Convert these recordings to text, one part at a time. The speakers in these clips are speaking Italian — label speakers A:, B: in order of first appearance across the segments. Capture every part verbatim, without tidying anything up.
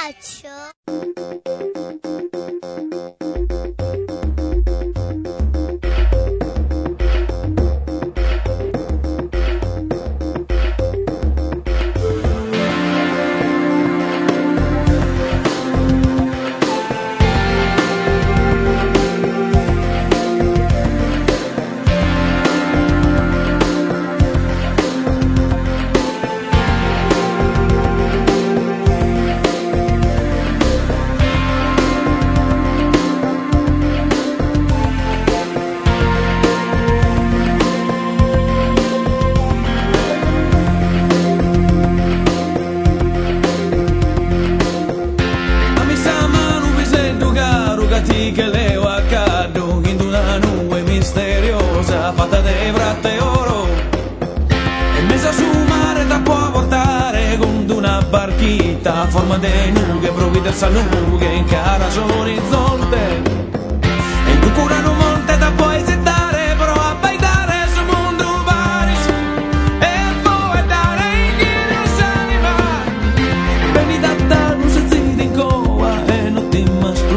A: faccio?
B: Che leo accado in una nube misteriosa fatta di vratta e oro e messa su mare da può portare con una barchita a forma di nughe provvide a nughe in cara sull'orizzonte e in cucurano monte da puoi esitare però a bailare sul mondo baris e poi dare in giro s'anima veni da tal non si zidi in coa e non ti maspru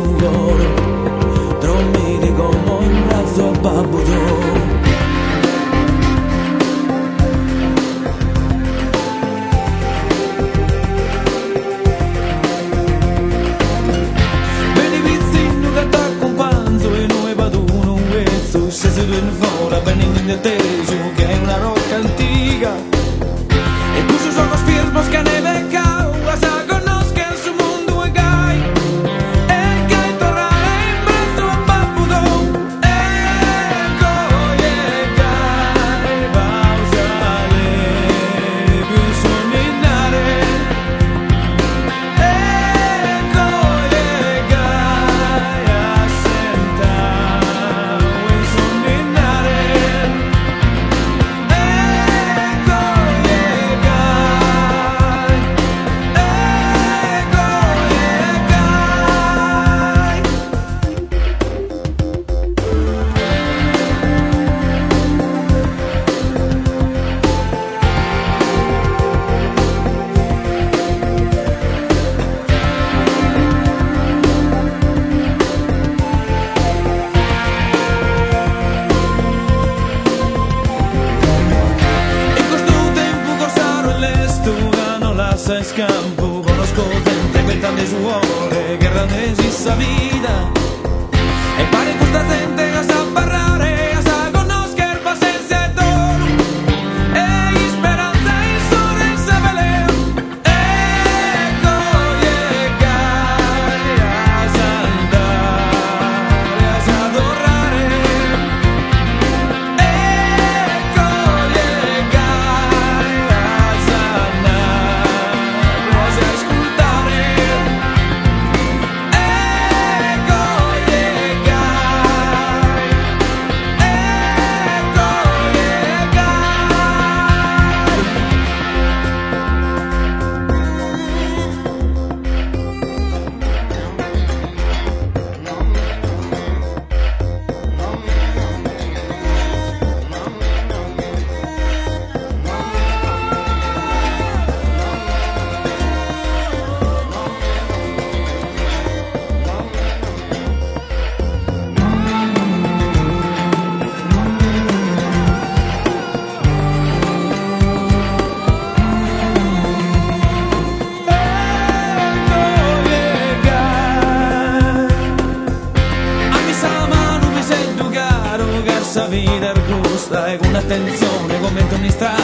B: dormire come in braccio a babbo Joe. Vedi vicino che t'accompagno e noi vado un vezzo se si viene fuori venendo in teso che è una rocca antica e tu su sono spirito che ne vecchia a sa conosca il suo mondo e gai. In scampo conosco gente per tante suore che randesi sa vita e pare questa gente che sa parlare che sa conoscere pazienza e dolore e speranza e sorrisa veleo ecco llegare a saltare a s'adorare ecco llegare a saltare Vida gusta e con attenzione commento ogni strada